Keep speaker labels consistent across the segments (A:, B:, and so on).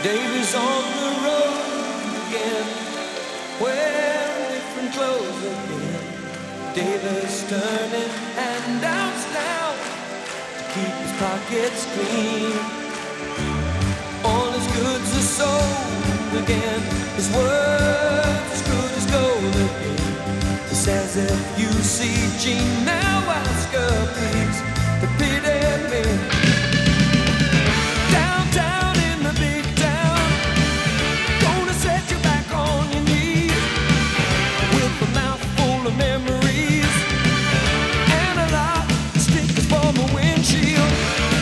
A: Davy's on the road again, wearing different clothes again. Davy's turning handouts now to keep his pockets clean. All his goods are sold again, his words as good as gold again. He says, if you see Jean now, ask her please to pity me. Downtown in the big town, gonna set you back on your knees with a mouth full of memories and a lot of stickers from a windshield.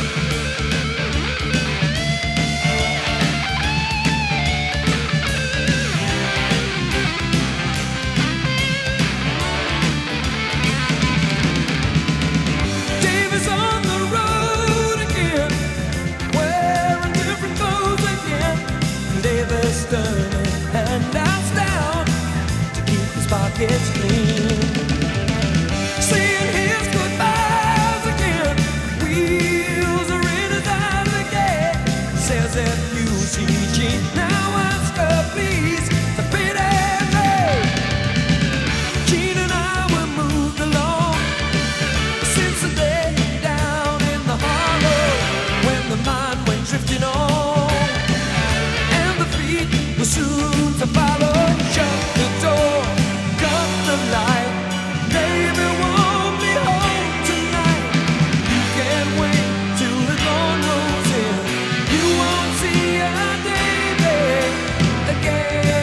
A: Davy's on the road again, wearing different clothes again. Davy's turning handouts down to keep his pockets clean. Saying his goodbyes again, wheels are in his eyes again. Says if you see Jean now, ask her please to pity me. Jean and I were moved along since the day down in the hollow when the mind went drifting on and the feet were soon to follow. Shut the door, cut the light. Baby won't be home tonight. You can't wait till the dawn rolls in. You won't see our Davy again.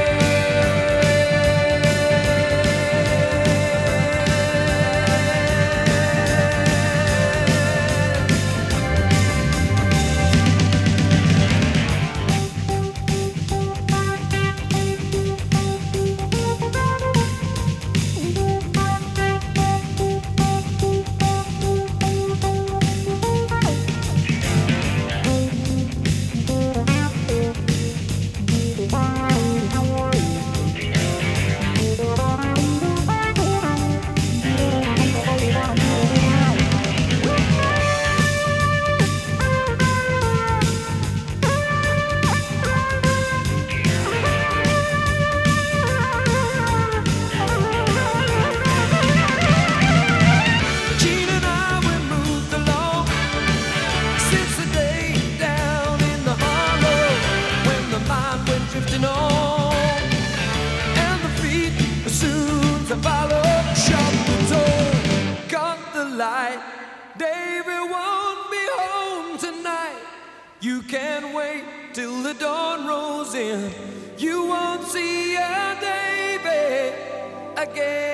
A: Jean and I, we moved along since the day down in the hollow when the mind went drifting on and the feet were soon to follow. Shut the door, cut the light. Davy won't be home tonight. You can't wait till the dawn rolls in. You won't see our Davy again.